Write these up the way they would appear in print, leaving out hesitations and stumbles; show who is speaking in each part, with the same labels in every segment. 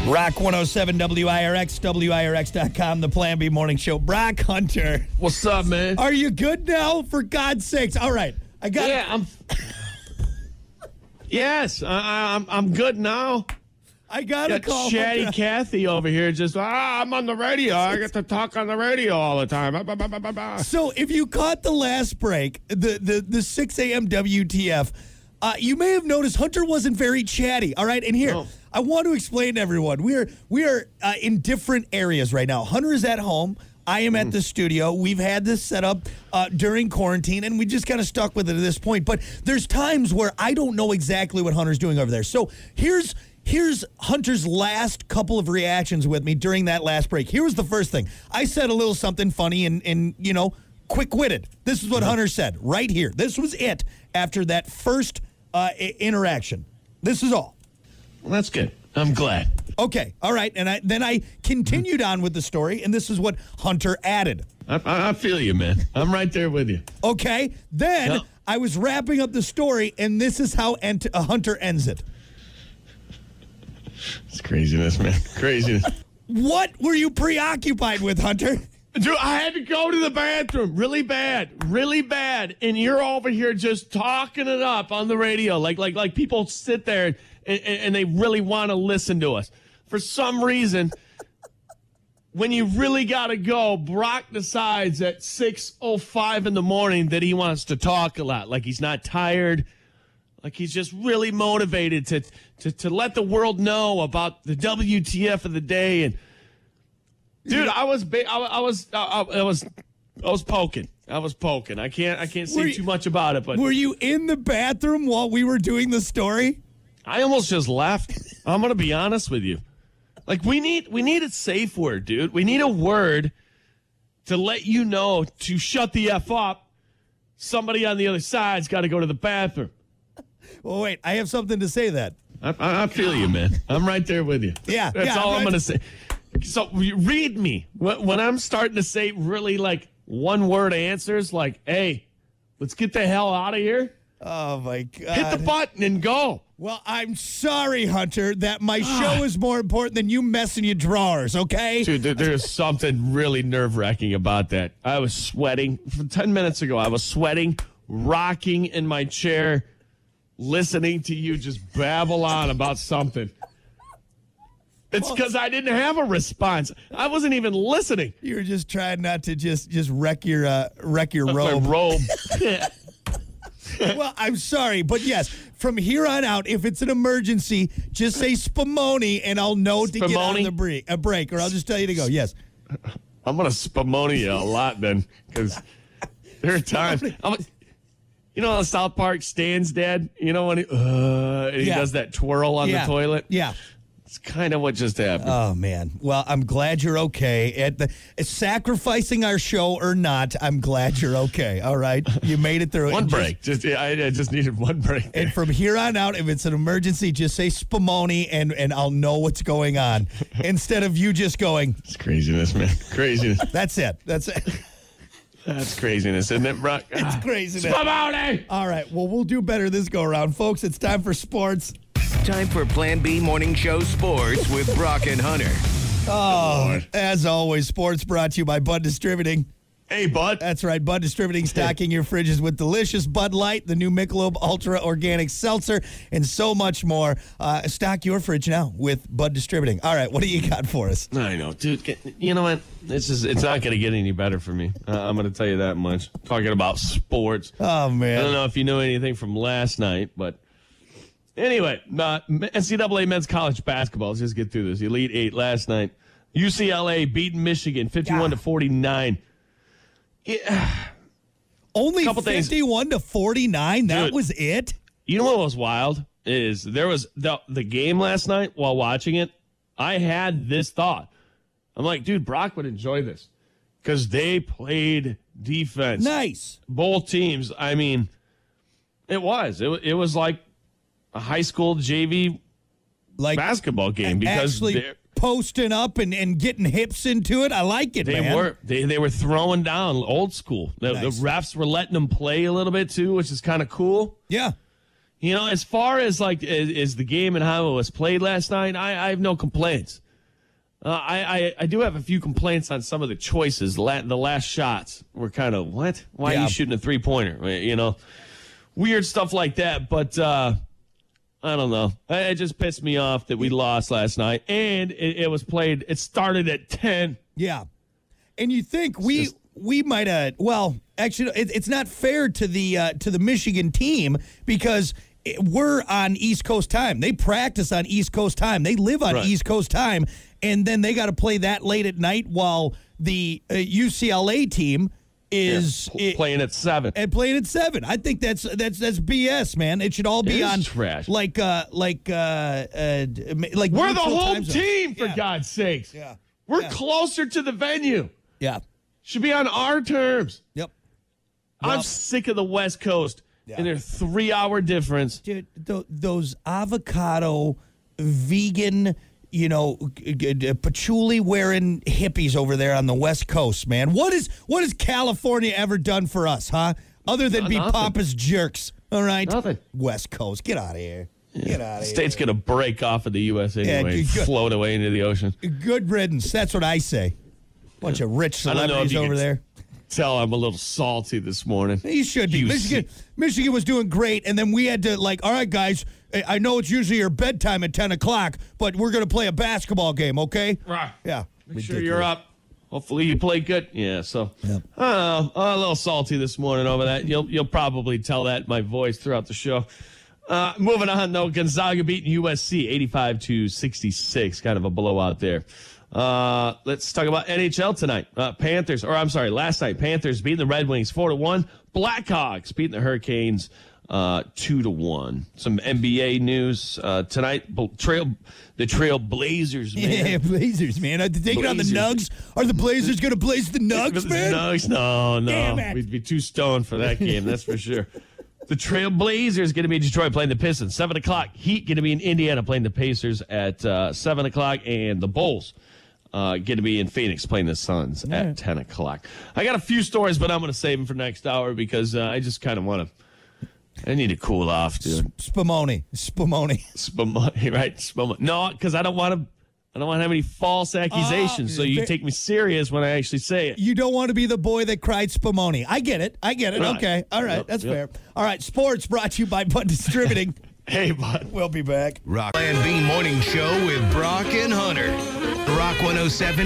Speaker 1: Rock 107 WIRX, WIRX.com, the Plan B Morning Show. Brock Hunter.
Speaker 2: What's up, man?
Speaker 1: Are you good now? For God's sakes. All right. I got
Speaker 2: it. Yes, I'm good now.
Speaker 1: I got to call
Speaker 2: Chatty
Speaker 1: Hunter.
Speaker 2: Cathy over here just, I'm on the radio. I get to talk on the radio all the time.
Speaker 1: So if you caught the last break, the 6 a.m. WTF, you may have noticed Hunter wasn't very chatty. All right, and here,
Speaker 2: No.
Speaker 1: I want to explain to everyone. We are in different areas right now. Hunter is at home. I am at the studio. We've had this set up during quarantine, and we just kind of stuck with it at this point. But there's times where I don't know exactly what Hunter's doing over there. So here's Hunter's last couple of reactions with me during that last break. Here was the first thing. I said a little something funny and quick-witted. This is what Hunter said right here. This was it after that first interaction. This is all.
Speaker 2: Well, that's good. I'm glad.
Speaker 1: Okay, all right. And then I continued on with the story, and this is what Hunter added.
Speaker 2: I feel you, man. I'm right there with you.
Speaker 1: Okay, then
Speaker 2: Yep.
Speaker 1: I was wrapping up the story, and this is how Hunter ends it.
Speaker 2: It's craziness, man. Craziness.
Speaker 1: What were you preoccupied with, Hunter?
Speaker 2: Dude, I had to go to the bathroom really bad, and you're over here just talking it up on the radio, like people sit there and they really want to listen to us. For some reason, when you really got to go, Brock decides at 6:05 in the morning that he wants to talk a lot, like he's not tired, like he's just really motivated to let the world know about the WTF of the day. And dude, I was poking. I can't say too much about it, but
Speaker 1: Were you in the bathroom while we were doing the story?
Speaker 2: I almost just left. I'm gonna be honest with you. Like we need a safe word, dude. We need a word to let you know to shut the F up. Somebody on the other side's got to go to the bathroom.
Speaker 1: Well, wait, I have something to say that.
Speaker 2: I feel you, man. I'm right there with you.
Speaker 1: Yeah,
Speaker 2: That's all I'm going to say. So read me. When I'm starting to say really like one-word answers like, hey, let's get the hell out of here.
Speaker 1: Oh, my God.
Speaker 2: Hit the button and go.
Speaker 1: Well, I'm sorry, Hunter, that my show is more important than you messing your drawers, okay?
Speaker 2: Dude, there's something really nerve-wracking about that. I was sweating. 10 minutes ago, I was sweating, rocking in my chair, listening to you just babble on about something. It's because I didn't have a response. I wasn't even listening.
Speaker 1: You were just trying not to just wreck your robe.
Speaker 2: My robe.
Speaker 1: Well, I'm sorry, but yes, from here on out, if it's an emergency, just say Spumoni, and I'll know to get on the break, or I'll just tell you to go. Yes.
Speaker 2: I'm going to Spumoni you a lot then, because there are times. You know how South Park Stan's dead? You know when he does that twirl on the toilet?
Speaker 1: Yeah.
Speaker 2: It's kind of what just happened.
Speaker 1: Oh, man. Well, I'm glad you're okay. Sacrificing our show or not, I'm glad you're okay. All right? You made it through.
Speaker 2: One break. I just needed one break there.
Speaker 1: And from here on out, if it's an emergency, just say Spumoni, and I'll know what's going on. Instead of you just going.
Speaker 2: It's craziness, man. Craziness.
Speaker 1: That's it.
Speaker 2: That's craziness, isn't it, Brock?
Speaker 1: It's craziness.
Speaker 2: Spumoni!
Speaker 1: All right. Well, we'll do better this go-around. Folks, it's time for sports.
Speaker 3: Time for Plan B Morning Show Sports with Brock and Hunter.
Speaker 1: Oh, as always, sports brought to you by Bud Distributing.
Speaker 2: Hey, Bud.
Speaker 1: That's right. Bud Distributing, stocking your fridges with delicious Bud Light, the new Michelob Ultra Organic Seltzer, and so much more. Stock your fridge now with Bud Distributing. All right, what do you got for us?
Speaker 2: I know, dude. You know what? It's not going to get any better for me. I'm going to tell you that much. Talking about sports.
Speaker 1: Oh, man.
Speaker 2: I don't know if you know anything from last night, but anyway, NCAA men's college basketball. Let's just get through this. Elite Eight last night. UCLA beating Michigan 51-49.
Speaker 1: Only 51-49? That
Speaker 2: Dude,
Speaker 1: was it?
Speaker 2: You know what was wild is there was the game last night while watching it. I had this thought. I'm like, dude, Brock would enjoy this because they played defense.
Speaker 1: Nice.
Speaker 2: Both teams. I mean, it was like a high school JV basketball game because
Speaker 1: actually posting up and getting hips into it. I like it, man.
Speaker 2: They were throwing down old school. The refs were letting them play a little bit too, which is kind of cool.
Speaker 1: Yeah.
Speaker 2: You know, as far as like is the game and how it was played last night, I have no complaints. I do have a few complaints on some of the choices. The last shots were kind of, what? Why are you shooting a three-pointer? You know, weird stuff like that. But I don't know. It just pissed me off that we lost last night. And it was played, it started at 10.
Speaker 1: Yeah. And you think we might have, well, actually, it's not fair to the Michigan team because we're on East Coast time. They practice on East Coast time. They live on East Coast time. And then they got to play that late at night while the UCLA team is
Speaker 2: playing at 7.
Speaker 1: And playing at 7. I think that's BS, man. It should all be on
Speaker 2: trash.
Speaker 1: Like we're
Speaker 2: the home team, for God's sakes.
Speaker 1: Yeah.
Speaker 2: We're closer to the venue.
Speaker 1: Yeah.
Speaker 2: Should be on our terms.
Speaker 1: Yep.
Speaker 2: I'm sick of the West Coast and their 3-hour difference.
Speaker 1: Dude, those avocado, vegan, you know, patchouli wearing hippies over there on the West Coast, man. What has California ever done for us, huh? Other than be
Speaker 2: nothing.
Speaker 1: Papa's jerks. All right?
Speaker 2: Nothing.
Speaker 1: West Coast, get out of here. Get out of here.
Speaker 2: State's going to break off of the U.S. anyway and
Speaker 1: good.
Speaker 2: float away into the ocean.
Speaker 1: Good riddance. That's what I say. Bunch of rich celebrities over there.
Speaker 2: Tell I'm a little salty this morning.
Speaker 1: You should be. Michigan was doing great, and then we had to, like, all right, guys, I know it's usually your bedtime at 10 o'clock, but we're going to play a basketball game, okay?
Speaker 2: Right.
Speaker 1: Yeah.
Speaker 2: Make sure you're up. Hopefully you play good. Yeah, so a little salty this morning over that. You'll probably tell that in my voice throughout the show. Moving on, though, Gonzaga beating USC 85-66. Kind of a blowout there. Let's talk about NHL tonight. Last night, Panthers beating the Red Wings 4-1. Blackhawks beating the Hurricanes 2-1. Some NBA news tonight. The Trail Blazers, man.
Speaker 1: Yeah, Blazers, man. Are they taking on the Nugs? Are the Blazers going to blaze the Nugs, man?
Speaker 2: Nugs? No.
Speaker 1: Damn it.
Speaker 2: We'd be too stoned for that game, that's for sure. The Trail Blazers going to be in Detroit playing the Pistons. 7 o'clock. Heat going to be in Indiana playing the Pacers at 7 o'clock. And the Bulls going to be in Phoenix playing the Suns at 10 o'clock. I got a few stories, but I'm going to save them for next hour because I just kind of want to. I need to cool off, dude.
Speaker 1: Spumoni,
Speaker 2: right? Spumoni. No, because I don't want to have any false accusations. So you take me serious when I actually say it.
Speaker 1: You don't want to be the boy that cried Spumoni. I get it.
Speaker 2: Right.
Speaker 1: Okay. All right. That's fair. All right. Sports brought to you by Bud Distributing.
Speaker 2: Hey, bud.
Speaker 1: We'll be back.
Speaker 3: Rock Plan B Morning Show with Brock and Hunter. Rock 107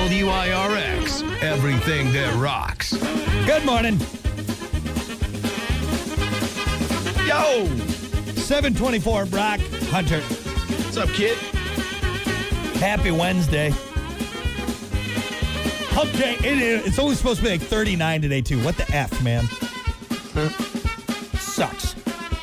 Speaker 3: WIRX. Everything that rocks.
Speaker 1: Good morning.
Speaker 2: Yo!
Speaker 1: 724, Brock Hunter.
Speaker 2: What's up, kid?
Speaker 1: Happy Wednesday. Hump day. It's only supposed to be like 39 today, too. What the F, man? Sucks.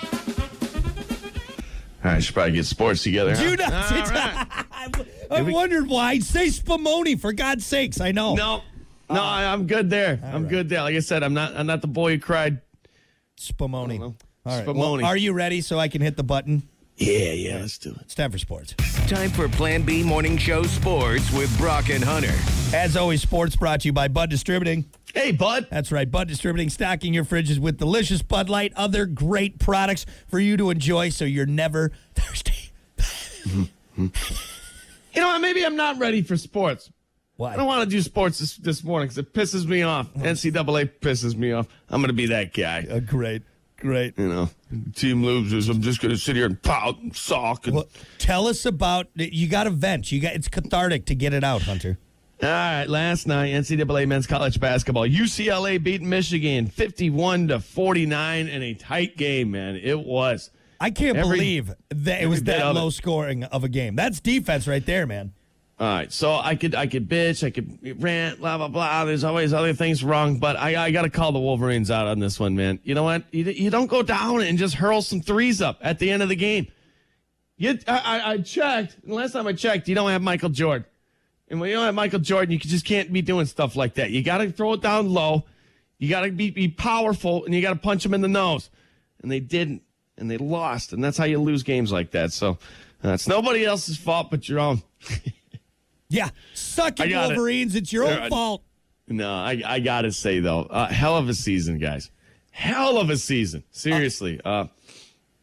Speaker 2: All right, I should probably get sports together.
Speaker 1: Do not. I wondered why. Say Spumoni, for God's sakes. I know.
Speaker 2: No, I'm good there. I'm good there. Like I said, I'm not the boy who cried.
Speaker 1: Spumoni. All right.
Speaker 2: Spumoni.
Speaker 1: Well, are you ready so I can hit the button?
Speaker 2: Yeah, let's do it.
Speaker 1: It's time for sports.
Speaker 3: Time for Plan B Morning Show Sports with Brock and Hunter.
Speaker 1: As always, sports brought to you by Bud Distributing.
Speaker 2: Hey, bud.
Speaker 1: That's right. Bud Distributing, stocking your fridges with delicious Bud Light, other great products for you to enjoy so you're never thirsty.
Speaker 2: You know what? Maybe I'm not ready for sports.
Speaker 1: Why?
Speaker 2: I don't want to do sports this morning because it pisses me off. NCAA pisses me off. I'm going to be that guy.
Speaker 1: Great.
Speaker 2: You know, team loses. I'm just going to sit here and pout and sulk.
Speaker 1: Well, tell us about, you got to vent. It's cathartic to get it out, Hunter.
Speaker 2: All right, last night, NCAA men's college basketball. UCLA beat Michigan 51-49 in a tight game, man. It was.
Speaker 1: I can't believe that it was that low scoring of a game. That's defense right there, man.
Speaker 2: All right, so I could bitch, I could rant, blah, blah, blah. There's always other things wrong, but I got to call the Wolverines out on this one, man. You know what? You don't go down and just hurl some threes up at the end of the game. I checked, and last time I checked, you don't have Michael Jordan. And when you don't have Michael Jordan, you just can't be doing stuff like that. You got to throw it down low. You got to be powerful, and you got to punch them in the nose. And they didn't, and they lost, and that's how you lose games like that. So it's nobody else's fault but your own.
Speaker 1: Yeah, suck it, Wolverines. It's your own fault.
Speaker 2: No, I got to say, though, hell of a season, guys. Hell of a season. Seriously.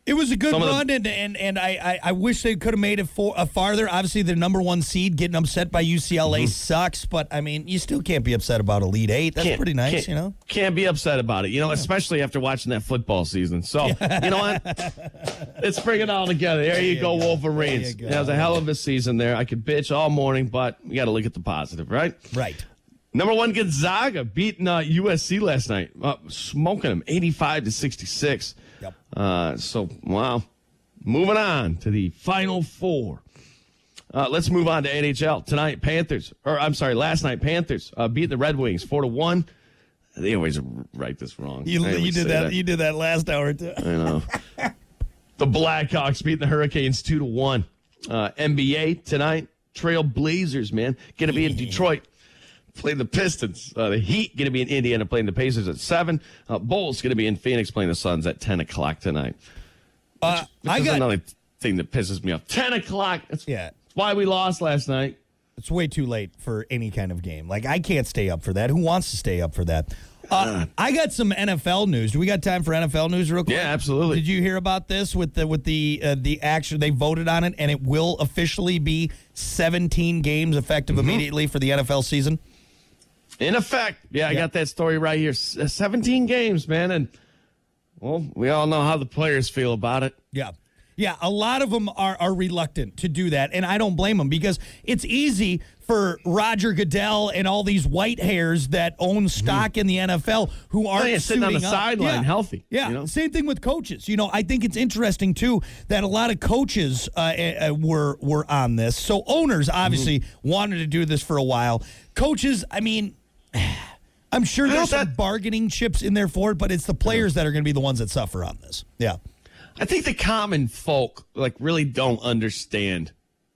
Speaker 1: It was a good run, and I wish they could have made it farther. Obviously, the number one seed getting upset by UCLA sucks, but, I mean, you still can't be upset about Elite Eight. That's pretty nice,
Speaker 2: Can't be upset about it, especially after watching that football season. So, you know what? Let's bring it all together. There you go, Wolverines. It was a hell of a season there. I could bitch all morning, but we got to look at the positive, right?
Speaker 1: Right.
Speaker 2: Number one, Gonzaga beating USC last night, smoking them 85-66.
Speaker 1: Yep.
Speaker 2: Wow. Moving on to the Final Four. Let's move on to NHL. Last night, Panthers beat the Red Wings 4-1. They always write this wrong.
Speaker 1: You did that. You did that last hour, too.
Speaker 2: I know. The Blackhawks beating the Hurricanes 2-1. NBA tonight, Trail Blazers, man, going to be in Detroit. Playing the Pistons. The Heat going to be in Indiana playing the Pacers at 7. Bulls going to be in Phoenix playing the Suns at 10 o'clock tonight. I got another thing that pisses me off. 10 o'clock. That's why we lost last night.
Speaker 1: It's way too late for any kind of game. Like, I can't stay up for that. Who wants to stay up for that? I got some NFL news. Do we got time for NFL news real quick?
Speaker 2: Yeah, absolutely.
Speaker 1: Did you hear about this with the action? They voted on it, and it will officially be 17 games effective immediately for the NFL season?
Speaker 2: In effect. I got that story right here. 17 games, man. And, well, we all know how the players feel about it.
Speaker 1: Yeah. Yeah, a lot of them are reluctant to do that, and I don't blame them because it's easy for Roger Goodell and all these white hairs that own stock in the NFL who aren't
Speaker 2: sitting on the sideline healthy.
Speaker 1: Yeah, same thing with coaches. I think it's interesting, too, that a lot of coaches were on this. So owners obviously wanted to do this for a while. Coaches, I mean, I'm sure there's some bargaining chips in there for it, but it's the players that are going to be the ones that suffer on this. Yeah.
Speaker 2: I think the common folk really don't understand.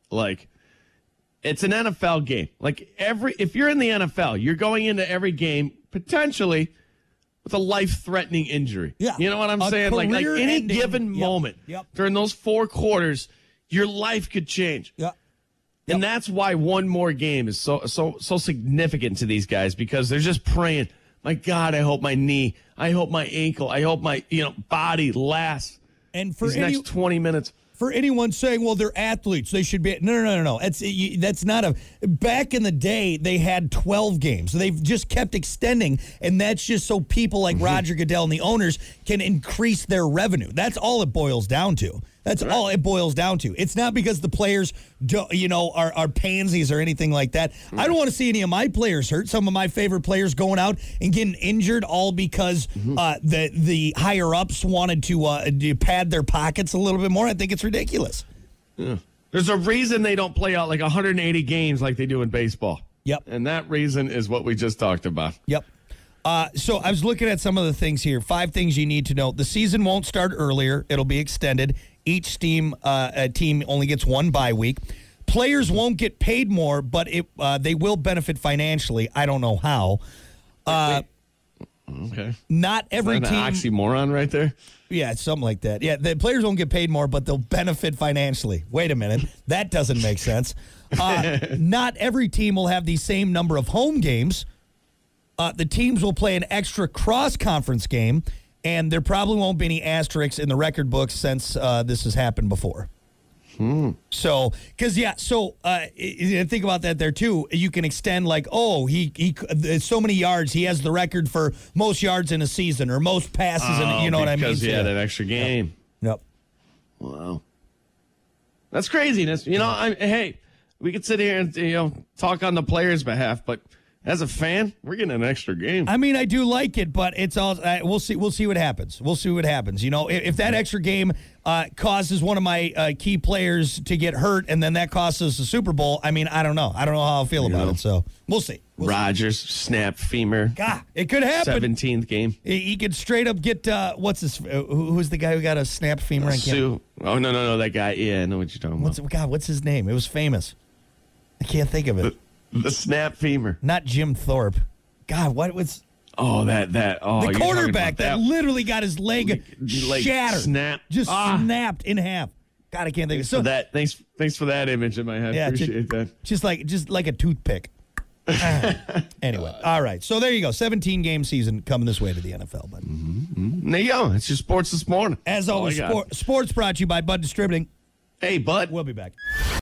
Speaker 2: It's an NFL game. If you're in the NFL, you're going into every game potentially with a life-threatening injury.
Speaker 1: Yeah.
Speaker 2: You know what I'm saying? Like any given moment during those 4 quarters, your life could change.
Speaker 1: Yeah.
Speaker 2: And that's why one more game is so significant to these guys, because they're just praying, my God, I hope my knee, I hope my ankle, I hope my body lasts.
Speaker 1: And for
Speaker 2: these next 20 minutes.
Speaker 1: For anyone saying, well, they're athletes, they should be. No. That's not a. Back in the day, they had 12 games. They've just kept extending, and that's just so people like Roger Goodell and the owners can increase their revenue. That's all it boils down to. That's all it boils down to. It's not because the players, are pansies or anything like that. I don't want to see any of my players hurt. Some of my favorite players going out and getting injured, all because the higher ups wanted to pad their pockets a little bit more. I think it's ridiculous.
Speaker 2: Yeah. There's a reason they don't play out 180 games like they do in baseball.
Speaker 1: Yep.
Speaker 2: And that reason is what we just talked about.
Speaker 1: Yep. So I was looking at some of the things here. 5 things you need to know. The season won't start earlier. It'll be extended. Each team only gets 1 bye week. Players won't get paid more, but they will benefit financially. I don't know how.
Speaker 2: Okay.
Speaker 1: Not every
Speaker 2: team. An oxymoron right there?
Speaker 1: Yeah, something like that. Yeah, the players won't get paid more, but they'll benefit financially. Wait a minute. That doesn't make sense. Not every team will have the same number of home games. The teams will play an extra cross-conference game, and there probably won't be any asterisks in the record books since this has happened before. So, think about that there too. You can extend he so many yards. He has the record for most yards in a season or most passes. You know what I mean?
Speaker 2: Because he had an extra game.
Speaker 1: Yep.
Speaker 2: Wow. That's craziness. Hey, we could sit here and talk on the players' behalf, but as a fan, we're getting an extra game.
Speaker 1: I mean, I do like it, but it's all we'll see. We'll see what happens. We'll see what happens. If that extra game causes one of my key players to get hurt, and then that costs us the Super Bowl, I mean, I don't know. I don't know how I'll feel about it. So we'll see.
Speaker 2: Rodgers snap femur.
Speaker 1: God, it could happen.
Speaker 2: 17th game.
Speaker 1: He could straight up get who's the guy who got a snapped femur?
Speaker 2: Sue. Oh no, that guy. Yeah, I know what you're talking about.
Speaker 1: What's his name? It was famous. I can't think of it.
Speaker 2: The snap femur.
Speaker 1: Not Jim Thorpe. God, what was...
Speaker 2: Oh, the
Speaker 1: quarterback that literally got his leg shattered. Snapped in half. God, I can't think of it.
Speaker 2: Thanks for that image in my head. Yeah, appreciate that.
Speaker 1: Just like a toothpick. Anyway, all right. So there you go. 17-game season coming this way to the NFL, bud.
Speaker 2: There you go. It's your sports this morning.
Speaker 1: As always, sports brought to you by Bud Distributing.
Speaker 2: Hey, Bud.
Speaker 1: We'll be back.